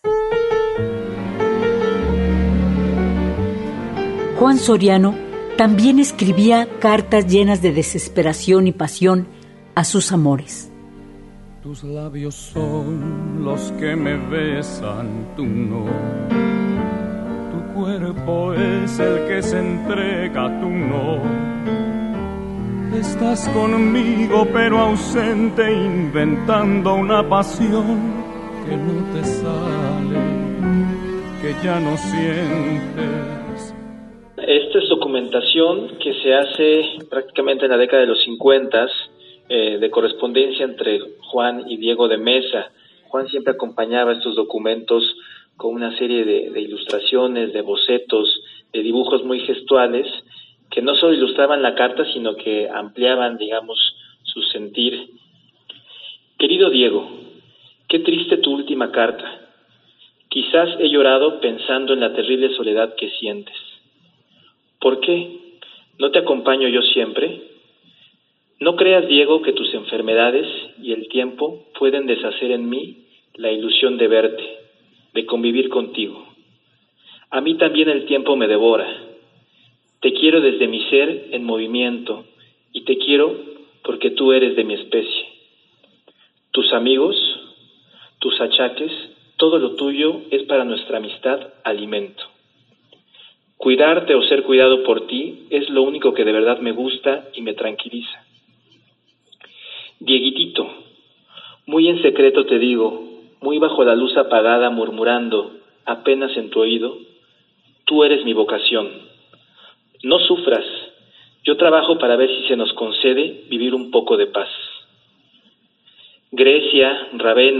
Juan Soriano también escribía cartas llenas de desesperación y pasión a sus amores. Tus labios son los que me besan, tú no. Tu cuerpo es el que se entrega, tú no. Estás conmigo pero ausente, inventando una pasión que no te sale, que ya no sientes. Esta es documentación que se hace prácticamente en la década de los cincuenta, eh, de correspondencia entre Juan y Diego de Mesa. Juan siempre acompañaba estos documentos con una serie de, de ilustraciones, de bocetos, de dibujos muy gestuales, que no solo ilustraban la carta, sino que ampliaban, digamos, su sentir. Querido Diego, qué triste tu última carta. Quizás he llorado pensando en la terrible soledad que sientes. ¿Por qué? ¿No te acompaño yo siempre? No creas, Diego, que tus enfermedades y el tiempo pueden deshacer en mí la ilusión de verte, de convivir contigo. A mí también el tiempo me devora. Te quiero desde mi ser en movimiento y te quiero porque tú eres de mi especie. Tus amigos, tus achaques, todo lo tuyo es para nuestra amistad alimento. Cuidarte o ser cuidado por ti es lo único que de verdad me gusta y me tranquiliza. Dieguitito, muy en secreto te digo, muy bajo la luz apagada, murmurando, apenas en tu oído, tú eres mi vocación. No sufras, yo trabajo para ver si se nos concede vivir un poco de paz. Grecia, Ravenna,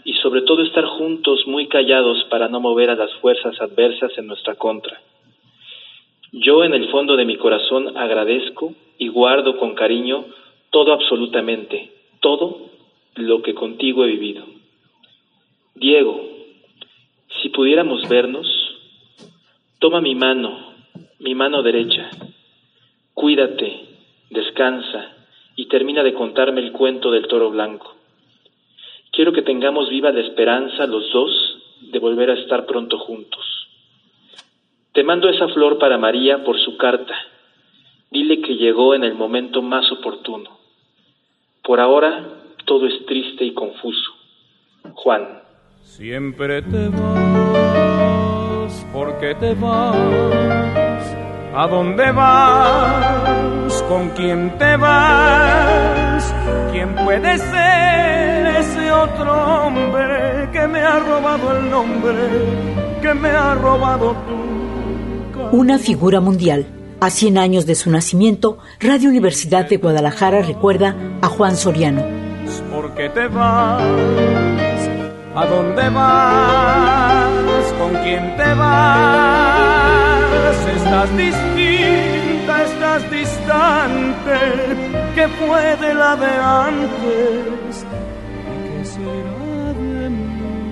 y sobre todo estar juntos muy callados para no mover a las fuerzas adversas en nuestra contra. Yo en el fondo de mi corazón agradezco y guardo con cariño todo, absolutamente todo lo que contigo he vivido. Diego, si pudiéramos vernos, toma mi mano, mi mano derecha, cuídate, descansa y termina de contarme el cuento del toro blanco. Quiero que tengamos viva la esperanza los dos de volver a estar pronto juntos. Te mando esa flor para María por su carta. Dile que llegó en el momento más oportuno. Por ahora, todo es triste y confuso. Juan. Siempre te vas, porque te vas. ¿A dónde vas? ¿Con quién te vas? ¿Quién puede ser ese otro hombre que me ha robado el nombre, que me ha robado tú? Una figura mundial. A cien años de su nacimiento, Radio Universidad de Guadalajara recuerda a Juan Soriano. ¿Por qué te vas? ¿A dónde vas? ¿Con quién te vas? Estás distinta, estás distante. ¿Qué fue de la de antes? ¿Y qué será de mí?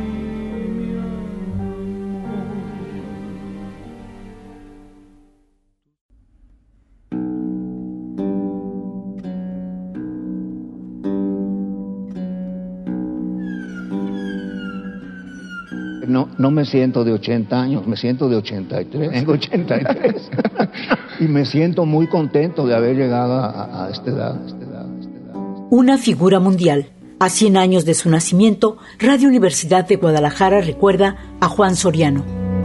No, no me siento de ochenta años, me siento de ochenta y tres. Tengo ochenta y tres. Y me siento muy contento de haber llegado a, a esta edad, a esta edad, a esta edad. Una figura mundial. A cien años de su nacimiento, Radio Universidad de Guadalajara recuerda a Juan Soriano.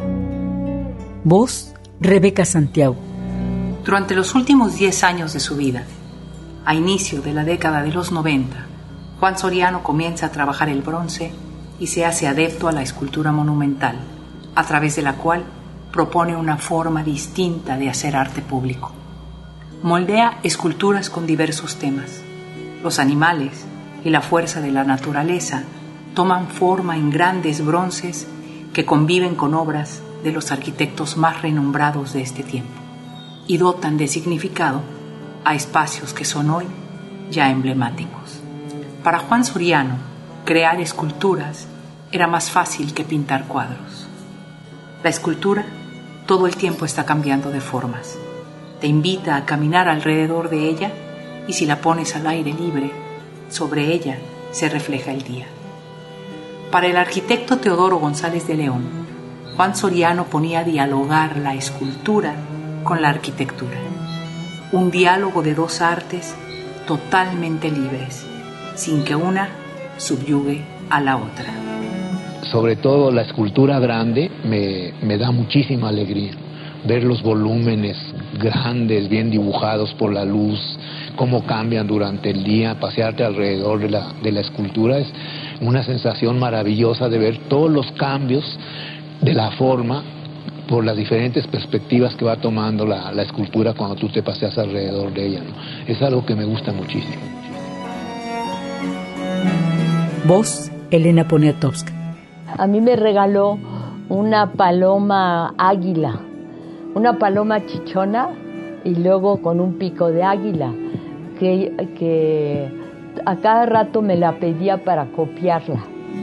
Voz, Rebeca Santiago. Durante los últimos diez años de su vida, a inicio de la década de los noventa, Juan Soriano comienza a trabajar el bronce y se hace adepto a la escultura monumental, a través de la cual propone una forma distinta de hacer arte público. Moldea esculturas con diversos temas. Los animales y la fuerza de la naturaleza toman forma en grandes bronces que conviven con obras de los arquitectos más renombrados de este tiempo y dotan de significado a espacios que son hoy ya emblemáticos. Para Juan Soriano, crear esculturas era más fácil que pintar cuadros. La escultura todo el tiempo está cambiando de formas. Te invita a caminar alrededor de ella y si la pones al aire libre, sobre ella se refleja el día. Para el arquitecto Teodoro González de León, Juan Soriano ponía a dialogar la escultura con la arquitectura. Un diálogo de dos artes totalmente libres, sin que una subyugue a la otra. Sobre todo la escultura grande me, me da muchísima alegría. Ver los volúmenes grandes, bien dibujados por la luz, cómo cambian durante el día, pasearte alrededor de la, de la escultura es una sensación maravillosa de ver todos los cambios de la forma por las diferentes perspectivas que va tomando la, la escultura cuando tú te paseas alrededor de ella, ¿no? Es algo que me gusta muchísimo. Voz, Elena Poniatowska. A mí me regaló una paloma águila, una paloma chichona y luego con un pico de águila, que, que a cada rato me la pedía para copiarla.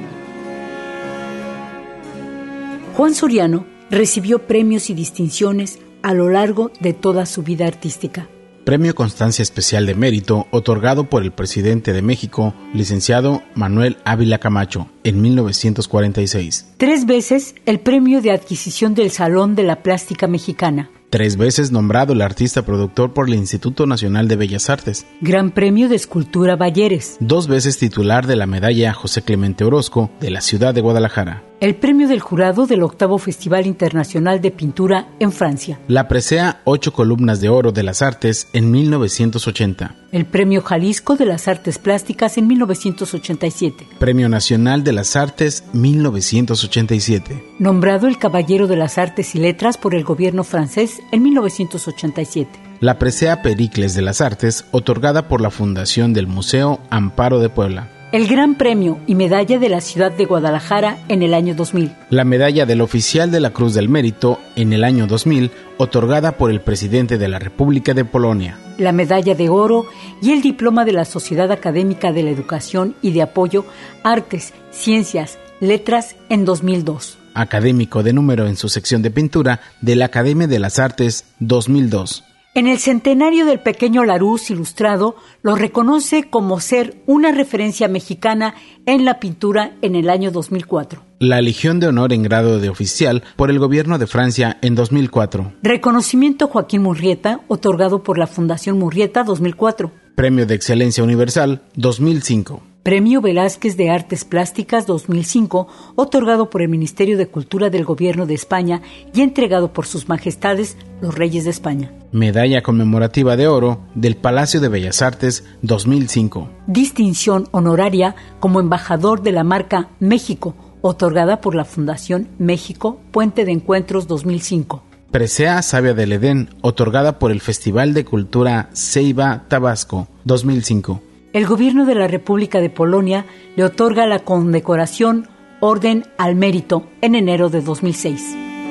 Juan Soriano recibió premios y distinciones a lo largo de toda su vida artística. Premio Constancia Especial de Mérito, otorgado por el presidente de México, licenciado Manuel Ávila Camacho, en mil novecientos cuarenta y seis. Tres veces el Premio de Adquisición del Salón de la Plástica Mexicana. Tres veces nombrado el artista productor por el Instituto Nacional de Bellas Artes. Gran Premio de Escultura Balleres. Dos veces titular de la medalla José Clemente Orozco de la ciudad de Guadalajara. El premio del jurado del octavo Festival Internacional de Pintura en Francia. La presea Ocho Columnas de Oro de las Artes en mil novecientos ochenta. El Premio Jalisco de las Artes Plásticas en mil novecientos ochenta y siete. Premio Nacional de las Artes mil novecientos ochenta y siete. Nombrado el Caballero de las Artes y Letras por el gobierno francés en mil novecientos ochenta y siete. La presea Pericles de las Artes, otorgada por la Fundación del Museo Amparo de Puebla. el Gran Premio y Medalla de la Ciudad de Guadalajara en el año dos mil. La Medalla del Oficial de la Cruz del Mérito en el año dos mil, otorgada por el presidente de la República de Polonia. La Medalla de Oro y el Diploma de la Sociedad Académica de la Educación y de Apoyo Artes, Ciencias, Letras en dos mil dos. Académico de número en su sección de pintura de la Academia de las Artes dos mil dos. En el centenario del Pequeño Larousse Ilustrado, lo reconoce como ser una referencia mexicana en la pintura en el año dos mil cuatro. La Legión de Honor en grado de oficial por el Gobierno de Francia en dos mil cuatro. Reconocimiento Joaquín Murrieta, otorgado por la Fundación Murrieta dos mil cuatro. Premio de Excelencia Universal dos mil cinco. Premio Velázquez de Artes Plásticas dos mil cinco, otorgado por el Ministerio de Cultura del Gobierno de España y entregado por sus majestades los Reyes de España. Medalla conmemorativa de oro del Palacio de Bellas Artes dos mil cinco. Distinción honoraria como embajador de la marca México, otorgada por la Fundación México Puente de Encuentros dos mil cinco. Presea Sabia del Edén, otorgada por el Festival de Cultura Ceiba Tabasco dos mil cinco. El Gobierno de la República de Polonia le otorga la condecoración Orden al Mérito en enero de dos mil seis.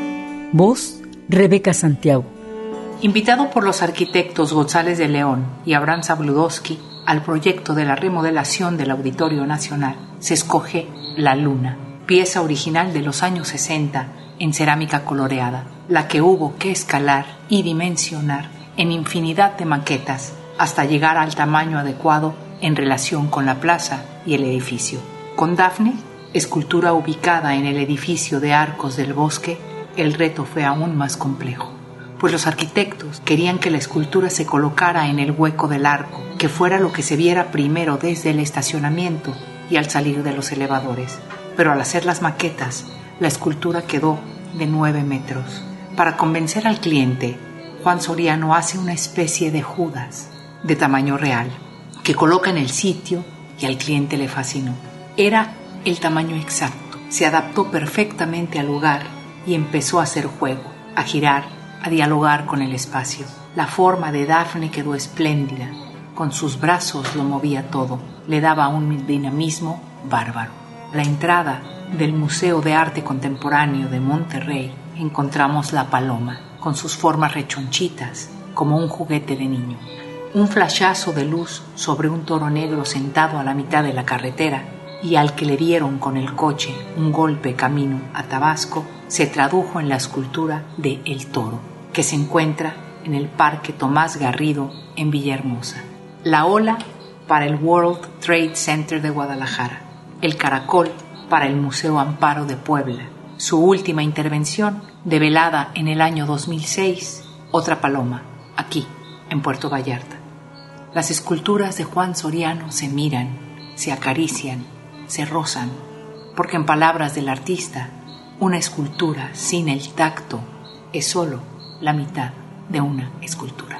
Voz, Rebeca Santiago. Invitado por los arquitectos González de León y Abraham Zabludowski al proyecto de la remodelación del Auditorio Nacional, se escoge La Luna, pieza original de los años sesenta en cerámica coloreada, la que hubo que escalar y dimensionar en infinidad de maquetas hasta llegar al tamaño adecuado en relación con la plaza y el edificio. Con Dafne, escultura ubicada en el edificio de Arcos del Bosque, el reto fue aún más complejo, pues los arquitectos querían que la escultura se colocara en el hueco del arco, que fuera lo que se viera primero desde el estacionamiento y al salir de los elevadores. Pero al hacer las maquetas, la escultura quedó de nueve metros. Para convencer al cliente, Juan Soriano hace una especie de Judas de tamaño real, que coloca en el sitio y al cliente le fascinó. Era el tamaño exacto, se adaptó perfectamente al lugar y empezó a hacer juego, a girar, a dialogar con el espacio. La forma de Dafne quedó espléndida, con sus brazos lo movía todo, le daba un dinamismo bárbaro. La entrada del Museo de Arte Contemporáneo de Monterrey encontramos la paloma, con sus formas rechonchitas, como un juguete de niño. Un flashazo de luz sobre un toro negro sentado a la mitad de la carretera y al que le dieron con el coche un golpe camino a Tabasco se tradujo en la escultura de El Toro, que se encuentra en el Parque Tomás Garrido en Villahermosa. La ola para el World Trade Center de Guadalajara. El caracol para el Museo Amparo de Puebla. Su última intervención, develada en el año dos mil seis, otra paloma, aquí, en Puerto Vallarta. Las esculturas de Juan Soriano se miran, se acarician, se rozan, porque en palabras del artista, una escultura sin el tacto es solo la mitad de una escultura.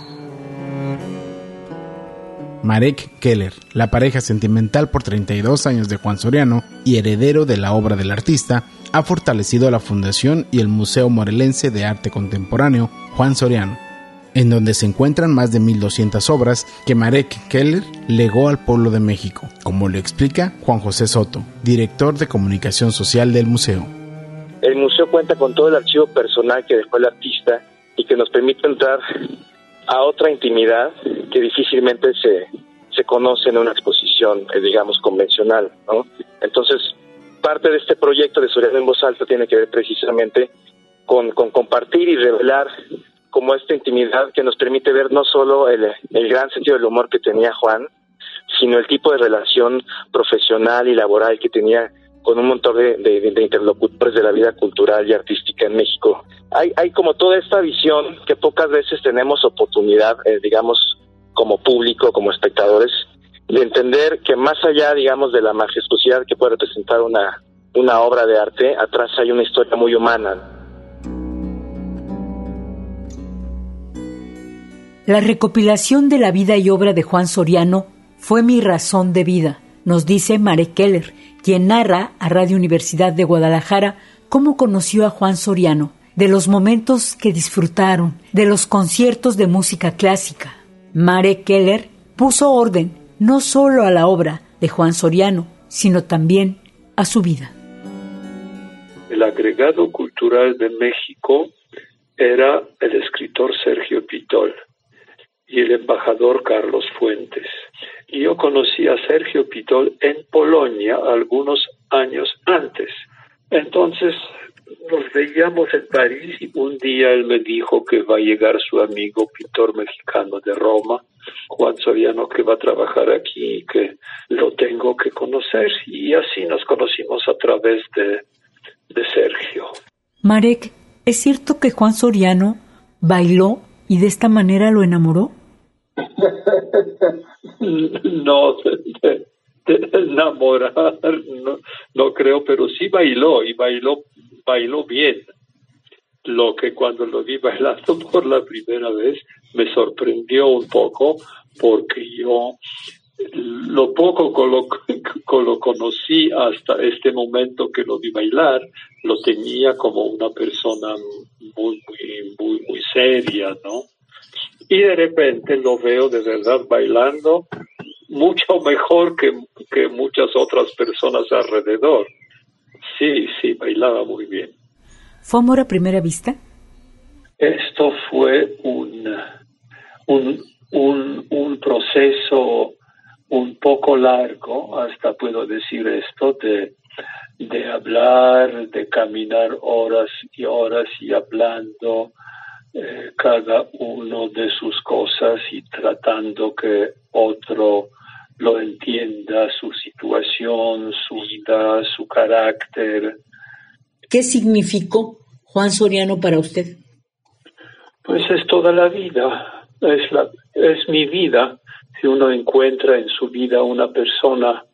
Marek Keller, la pareja sentimental por treinta y dos años de Juan Soriano y heredero de la obra del artista, ha fortalecido la Fundación y el Museo Morelense de Arte Contemporáneo Juan Soriano, en donde se encuentran más de mil doscientas obras que Marek Keller legó al pueblo de México, como lo explica Juan José Soto, director de comunicación social del museo. El museo cuenta con todo el archivo personal que dejó el artista y que nos permite entrar a otra intimidad que difícilmente se, se conoce en una exposición, eh, digamos, convencional, ¿no? Entonces, parte de este proyecto de Soriano en Voz Alta tiene que ver precisamente con, con compartir y revelar como esta intimidad que nos permite ver no solo el, el gran sentido del humor que tenía Juan, sino el tipo de relación profesional y laboral que tenía con un montón de, de, de interlocutores de la vida cultural y artística en México. Hay, hay como toda esta visión que pocas veces tenemos oportunidad, eh, digamos, como público, como espectadores, de entender que más allá, digamos, de la majestuosidad que puede representar una, una obra de arte, atrás hay una historia muy humana. La recopilación de la vida y obra de Juan Soriano fue mi razón de vida, nos dice Marek Keller, quien narra a Radio Universidad de Guadalajara cómo conoció a Juan Soriano, de los momentos que disfrutaron, de los conciertos de música clásica. Marek Keller puso orden no solo a la obra de Juan Soriano, sino también a su vida. El agregado cultural de México era el escritor Sergio Pitol y el embajador Carlos Fuentes. Y yo conocí a Sergio Pitol en Polonia algunos años antes. Entonces nos veíamos en París y un día él me dijo que va a llegar su amigo pintor mexicano de Roma, Juan Soriano, que va a trabajar aquí y que lo tengo que conocer. Y así nos conocimos a través de, de Sergio. Marek, ¿es cierto que Juan Soriano bailó y de esta manera lo enamoró? No, de, de enamorar, no, no creo, pero sí bailó y bailó, bailó bien. Lo que cuando lo vi bailando por la primera vez me sorprendió un poco, porque yo lo poco que lo, que lo conocí hasta este momento que lo vi bailar, lo tenía como una persona muy, muy, muy, muy seria, ¿no? Y de repente lo veo de verdad bailando mucho mejor que, que muchas otras personas alrededor. Sí, sí, bailaba muy bien. ¿Fue amor a primera vista? Esto fue un, un, un, un proceso un poco largo, hasta puedo decir esto, de, de hablar, de caminar horas y horas y hablando eh, cada uno de sus cosas y tratando que otro lo entienda, su situación, su vida, su carácter. ¿Qué significó Juan Soriano para usted? Pues es toda la vida, es, la, es mi vida. Si uno encuentra en su vida una persona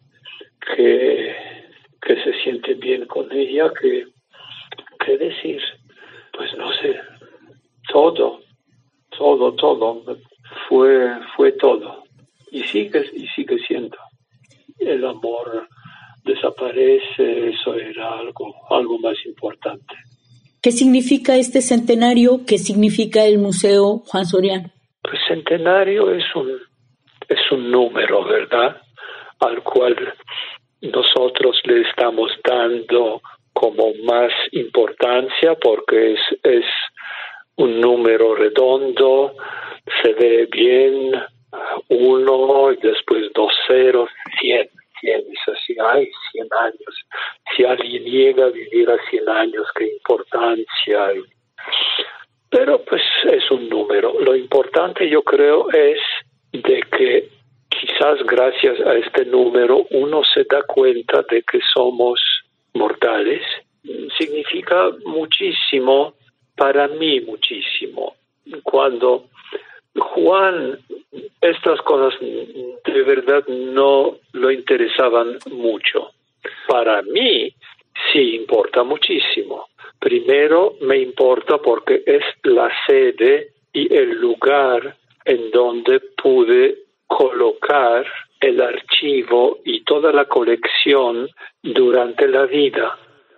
que, que se siente bien con ella, que, ¿qué decir? Pues no sé, todo, todo, todo, fue, fue todo. Y sigue, y sigue siendo. El amor desaparece, eso era algo, algo más importante. ¿Qué significa este centenario? ¿Qué significa el Museo Juan Soriano? Pues centenario es un, es un número, ¿verdad? Al cual nosotros le estamos dando como más importancia porque es, es un número redondo, se ve bien, uno y después dos ceros, cien. cien, es así, hay cien años. Si alguien llega a vivir a cien años, qué importancia hay. Pero pues es un número. Lo importante yo creo es de que quizás gracias a este número uno se da cuenta de que somos mortales. Significa muchísimo, para mí muchísimo. Cuando Juan, estas cosas de verdad no lo interesaban mucho. Para mí sí importa muchísimo. Primero me importa porque es la sede y el lugar en donde pude colocar el archivo y toda la colección durante la vida.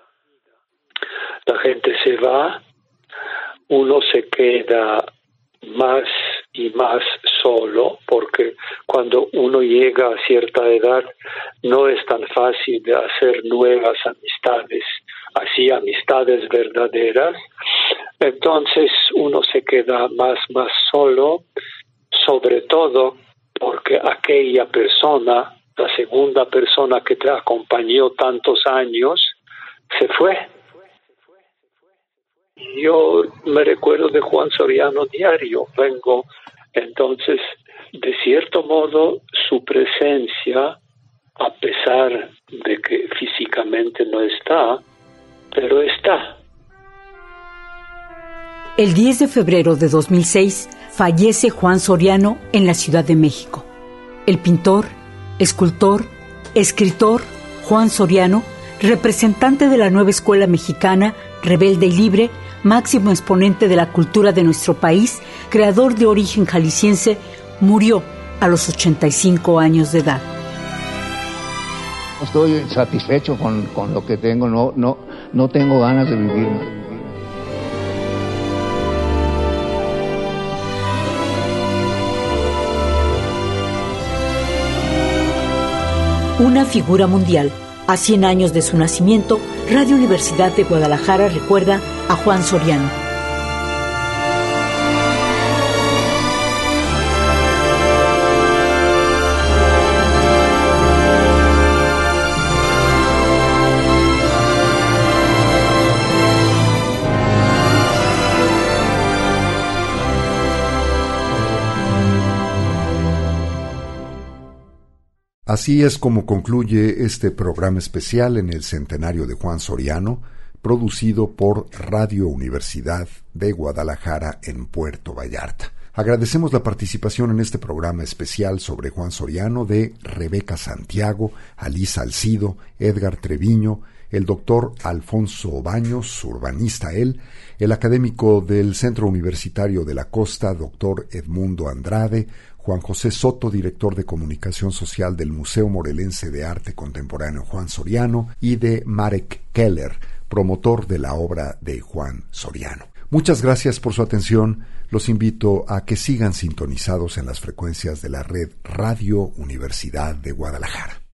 La gente se va, uno se queda más y más solo, porque cuando uno llega a cierta edad no es tan fácil de hacer nuevas amistades, así amistades verdaderas. Entonces uno se queda más, más solo, sobre todo porque aquella persona, la segunda persona que te acompañó tantos años, se fue. Yo me recuerdo de Juan Soriano diario, vengo, entonces, de cierto modo, su presencia, a pesar de que físicamente no está, pero está. El diez de febrero de dos mil seis fallece Juan Soriano en la Ciudad de México. El pintor, escultor, escritor Juan Soriano, representante de la nueva escuela mexicana, rebelde y libre, máximo exponente de la cultura de nuestro país, creador de origen jalisciense, murió a los ochenta y cinco años de edad. Estoy satisfecho con, con lo que tengo, no, no, no tengo ganas de vivir. una figura mundial. A cien años de su nacimiento, Radio Universidad de Guadalajara recuerda a Juan Soriano. Así es como concluye este programa especial en el centenario de Juan Soriano, producido por Radio Universidad de Guadalajara en Puerto Vallarta. Agradecemos la participación en este programa especial sobre Juan Soriano de Rebeca Santiago, Alisa Alcido, Edgar Treviño, el doctor Alfonso Baños, urbanista él, el académico del Centro Universitario de la Costa, doctor Edmundo Andrade, Juan José Soto, director de Comunicación Social del Museo Morelense de Arte Contemporáneo Juan Soriano, y de Marek Keller, promotor de la obra de Juan Soriano. Muchas gracias por su atención. Los invito a que sigan sintonizados en las frecuencias de la red Radio Universidad de Guadalajara.